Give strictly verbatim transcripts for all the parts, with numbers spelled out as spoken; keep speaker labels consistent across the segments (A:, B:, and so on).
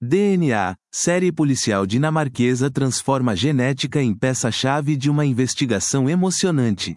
A: D N A, série policial dinamarquesa transforma a genética em peça-chave de uma investigação emocionante.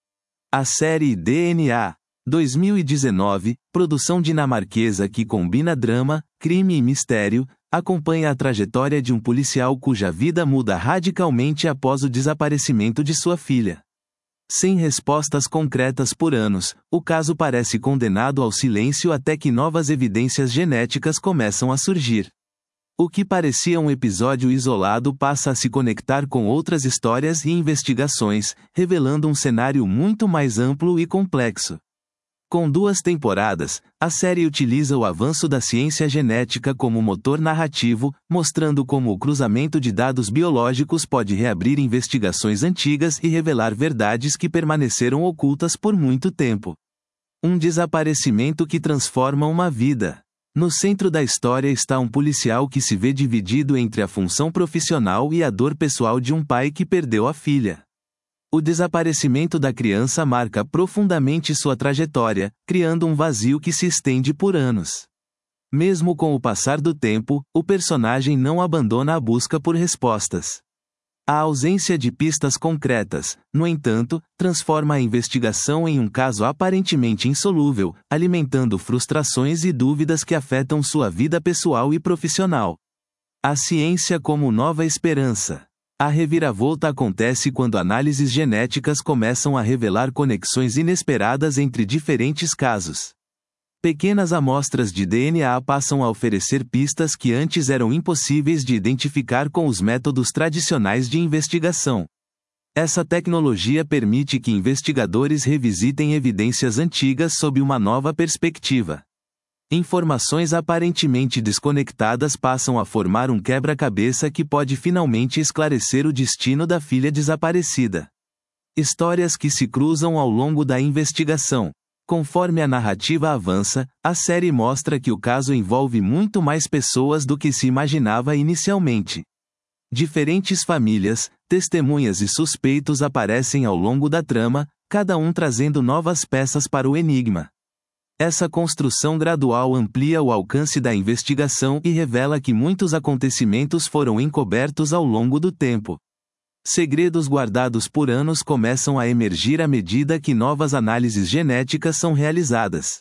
A: A série D N A, dois mil e dezenove, produção dinamarquesa que combina drama, crime e mistério, acompanha a trajetória de um policial cuja vida muda radicalmente após o desaparecimento de sua filha. Sem respostas concretas por anos, o caso parece condenado ao silêncio até que novas evidências genéticas começam a surgir. O que parecia um episódio isolado passa a se conectar com outras histórias e investigações, revelando um cenário muito mais amplo e complexo. Com duas temporadas, a série utiliza o avanço da ciência genética como motor narrativo, mostrando como o cruzamento de dados biológicos pode reabrir investigações antigas e revelar verdades que permaneceram ocultas por muito tempo. Um desaparecimento que transforma uma vida. No centro da história está um policial que se vê dividido entre a função profissional e a dor pessoal de um pai que perdeu a filha. O desaparecimento da criança marca profundamente sua trajetória, criando um vazio que se estende por anos. Mesmo com o passar do tempo, o personagem não abandona a busca por respostas. A ausência de pistas concretas, no entanto, transforma a investigação em um caso aparentemente insolúvel, alimentando frustrações e dúvidas que afetam sua vida pessoal e profissional. A ciência como nova esperança. A reviravolta acontece quando análises genéticas começam a revelar conexões inesperadas entre diferentes casos. Pequenas amostras de D N A passam a oferecer pistas que antes eram impossíveis de identificar com os métodos tradicionais de investigação. Essa tecnologia permite que investigadores revisitem evidências antigas sob uma nova perspectiva. Informações aparentemente desconectadas passam a formar um quebra-cabeça que pode finalmente esclarecer o destino da filha desaparecida. Histórias que se cruzam ao longo da investigação. Conforme a narrativa avança, a série mostra que o caso envolve muito mais pessoas do que se imaginava inicialmente. Diferentes famílias, testemunhas e suspeitos aparecem ao longo da trama, cada um trazendo novas peças para o enigma. Essa construção gradual amplia o alcance da investigação e revela que muitos acontecimentos foram encobertos ao longo do tempo. Segredos guardados por anos começam a emergir à medida que novas análises genéticas são realizadas.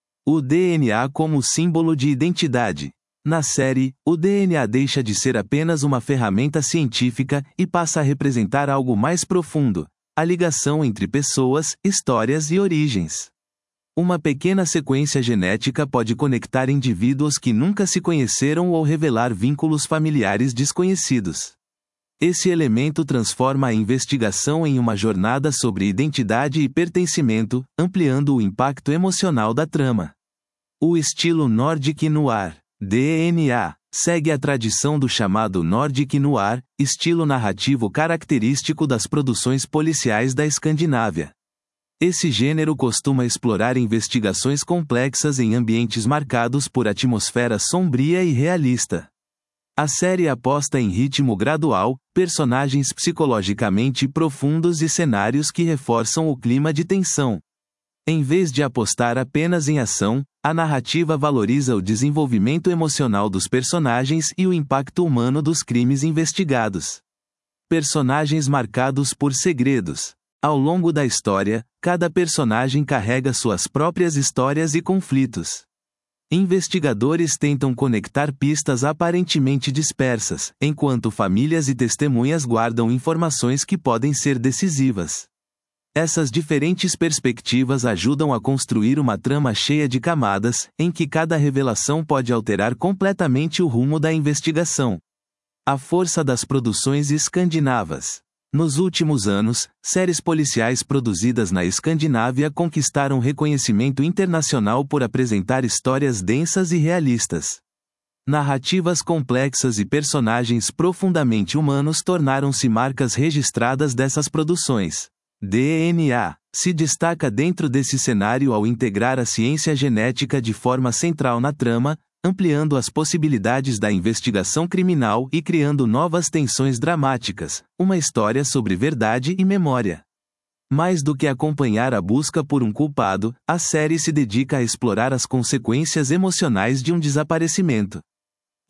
A: O D N A como símbolo de identidade. Na série, o D N A deixa de ser apenas uma ferramenta científica e passa a representar algo mais profundo: a ligação entre pessoas, histórias e origens. Uma pequena sequência genética pode conectar indivíduos que nunca se conheceram ou revelar vínculos familiares desconhecidos. Esse elemento transforma a investigação em uma jornada sobre identidade e pertencimento, ampliando o impacto emocional da trama. O estilo Nordic Noir, D N A, segue a tradição do chamado Nordic Noir, estilo narrativo característico das produções policiais da Escandinávia. Esse gênero costuma explorar investigações complexas em ambientes marcados por atmosfera sombria e realista. A série aposta em ritmo gradual, personagens psicologicamente profundos e cenários que reforçam o clima de tensão. Em vez de apostar apenas em ação, a narrativa valoriza o desenvolvimento emocional dos personagens e o impacto humano dos crimes investigados. Personagens marcados por segredos. Ao longo da história, cada personagem carrega suas próprias histórias e conflitos. Investigadores tentam conectar pistas aparentemente dispersas, enquanto famílias e testemunhas guardam informações que podem ser decisivas. Essas diferentes perspectivas ajudam a construir uma trama cheia de camadas, em que cada revelação pode alterar completamente o rumo da investigação. A força das produções escandinavas. Nos últimos anos, séries policiais produzidas na Escandinávia conquistaram reconhecimento internacional por apresentar histórias densas e realistas. Narrativas complexas e personagens profundamente humanos tornaram-se marcas registradas dessas produções. D N A se destaca dentro desse cenário ao integrar a ciência genética de forma central na trama, ampliando as possibilidades da investigação criminal e criando novas tensões dramáticas, uma história sobre verdade e memória. Mais do que acompanhar a busca por um culpado, a série se dedica a explorar as consequências emocionais de um desaparecimento.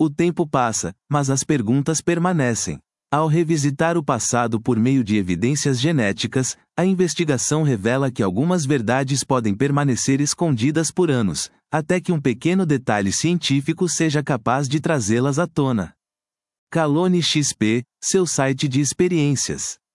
A: O tempo passa, mas as perguntas permanecem. Ao revisitar o passado por meio de evidências genéticas, a investigação revela que algumas verdades podem permanecer escondidas por anos, até que um pequeno detalhe científico seja capaz de trazê-las à tona. Calone X P, seu site de experiências.